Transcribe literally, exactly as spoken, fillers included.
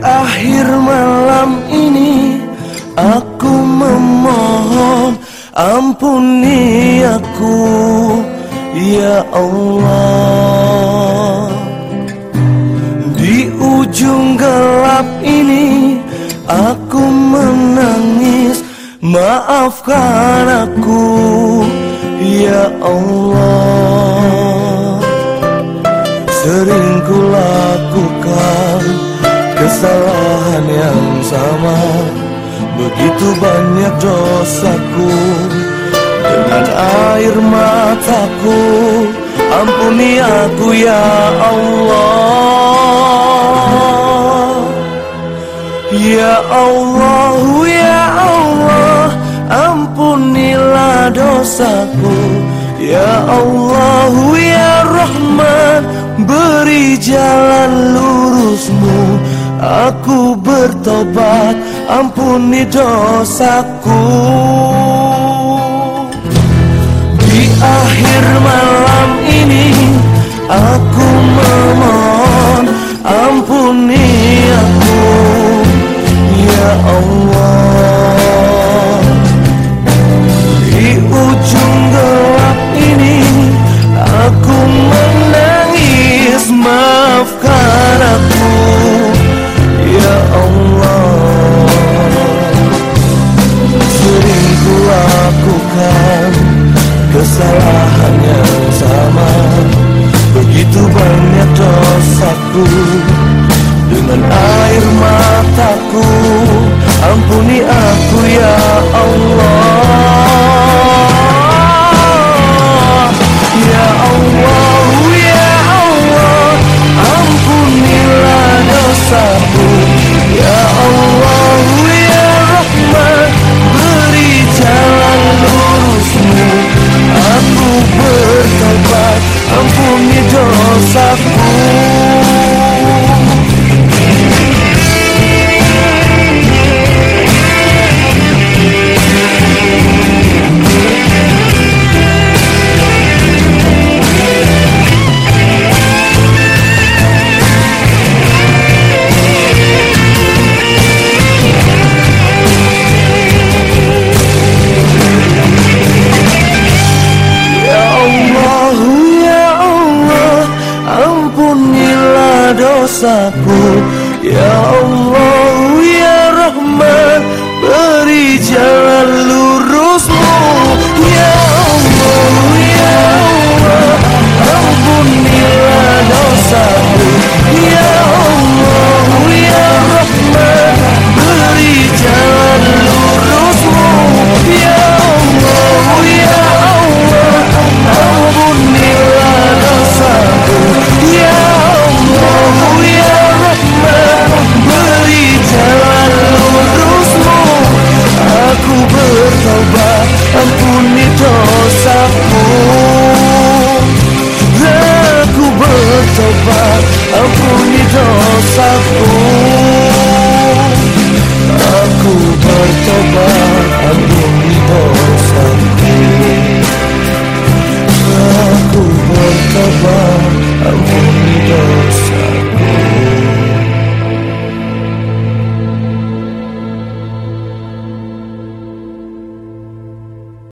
akhir malam ini aku memohon, ampuni aku ya Allah. Di ujung gelap ini aku menangis, maafkan aku ya Allah. Sering ku lakukan kesalahan yang sama, begitu banyak dosaku. Dengan air mataku, ampuni aku ya Allah. Ya Allah, ya Allah, ampunilah dosaku. Ya Allah, ya Rahman, beri jalan lurusmu. Aku bertobat, ampuni dosaku. Di akhir malam ini aku memohon, ampuni aku ya Allah. Di ujung gelap ini aku menangis, maafkan aku ya Allah. Sering ku lakukan kesalahan yang sama, begitu banyak dosaku. Dengan air mataku, ampuni aku ya Allah. Ya Allah, ya Allah, ampunilah dosaku. Ya Allah, ya Rahman, beri jalan lurusmu. Aku bertobat, ampuni dosaku. Ya Allah, ya Rahman, beri jalan